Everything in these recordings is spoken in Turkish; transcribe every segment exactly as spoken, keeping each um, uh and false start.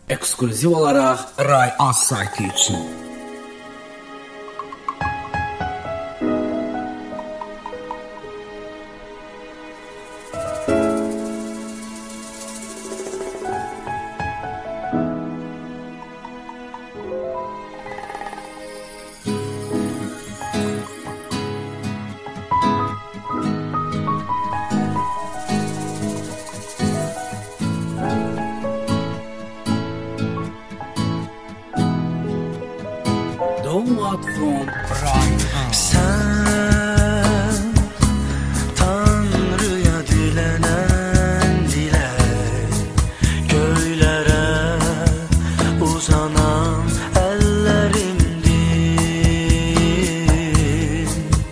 Ekskluziv olaraq Ray Az saytı üçün. Download from Ray Az. Sen Tanrı'ya dilenen dilek, göylere uzanan ellerimdin.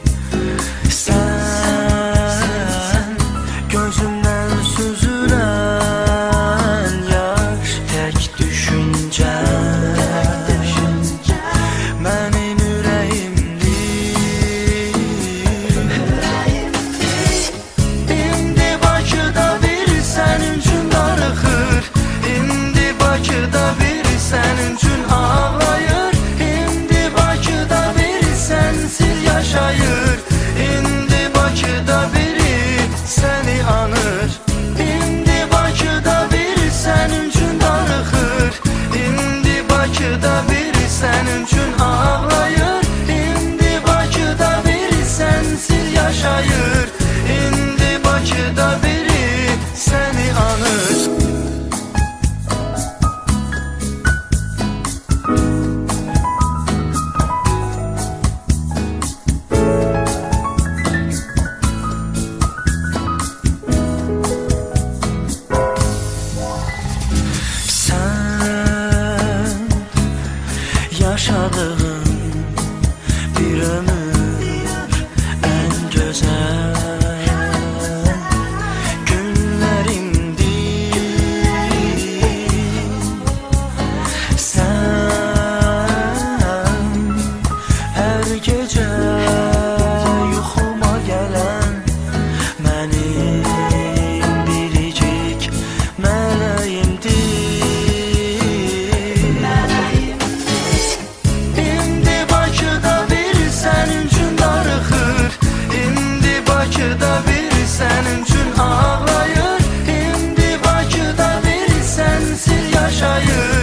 Sen gözümden süzülen yaş, tek düşünce mənim ürəyimdir. İndi Bakıda bir sənin üçün darıxır, İndi Bakıda bir sənin üçün ağlayır, İndi Bakıda bir sənsiz yaşayır, İndi Bakıda biri səni anır. İndi Bakıda bir sənin üçün darıxır, İndi Bakıda bir sənin üçün ağlayır, İndi Bakıda biri sənsiz yaşayır, İndi Bakıda biri səni anır. Sen yaşadığın bir ömür, en güzel günlerimdir. Sen her gece yuxuma gelen mənim biricik mələyimdir. İndi Bakıda bir sənin üçün darıxır, İndi Bakıda bir sənin üçün ağlayır, İndi Bakıda bir sənsiz yaşayır.